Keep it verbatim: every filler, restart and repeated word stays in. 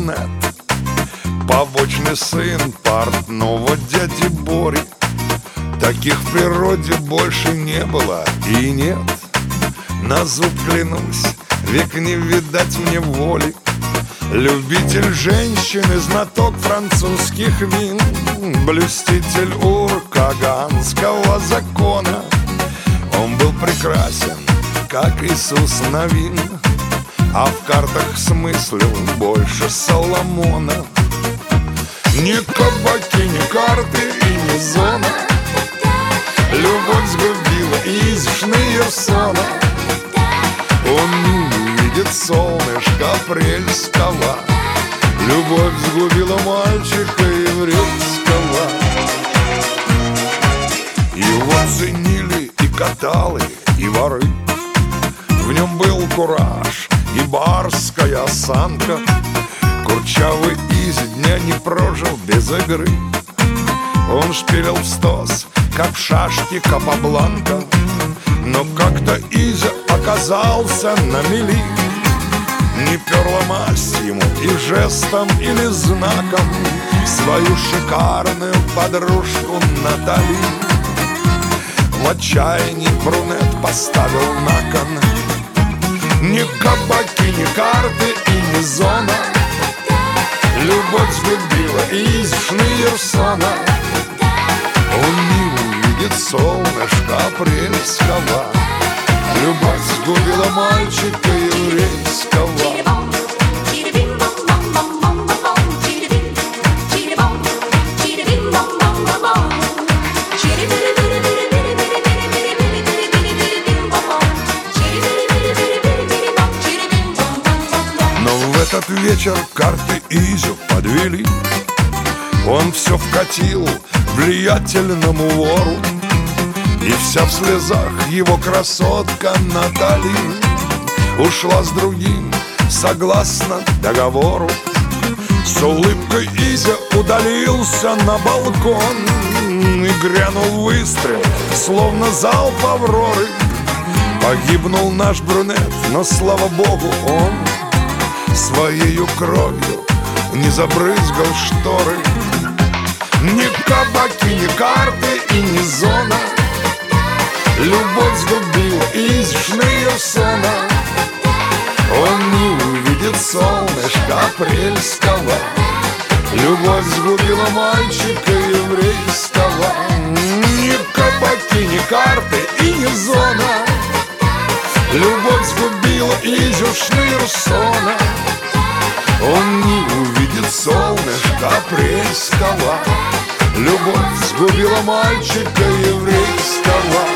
брюнет, побочный сын портного дяди Бори. Таких в природе больше не было и нет. На зуб клянусь, век не видать мне воли. Любитель женщин и знаток французских вин, блюститель уркаганского закона. Он был прекрасен, как Иисус Навин, а в картах смыслил больше Соломона. Ни кабаки, ни карты и ни зона любовь сгубила из Шнейерсона. Он не увидит солнышка апрельского, любовь сгубила мальчика еврейского. Его ценили и каталы, и воры. В нем был кураж и барская осанка. Курчавый из дня не прожил без игры. Он шпилил в стос, как в шашке Капабланка. Но как-то Изя оказался на мели. Не перла масть ему и жестом или знаком свою шикарную подружку Натали. В отчаянии брюнет поставил на кон. Ни кабаки, ни карты и ни зона любовь сгубила из Шнейерсона. Он не увидит солнышка апрельского, любовь сгубила мальчика еврейского. Но в этот вечер карты Изю подвели. Он все вкатил влиятельному вору, и вся в слезах его красотка Натали ушла с другим согласно договору. С улыбкой Изя удалился на балкон, и грянул выстрел, словно залп Авроры. Погибнул наш брюнет, но, слава богу, он своею кровью не забрызгал шторы. Ни кабаки, ни карты и ни зона любовь сгубила из Шнейерсона. Он не увидит солнышка апрельского, любовь сгубила мальчика еврейского. Ни кабаки, ни карты и ни зона любовь сгубила Изю Шнейерсона. Он не увидит солнышка апрельского, любовь сгубила мальчика еврейского.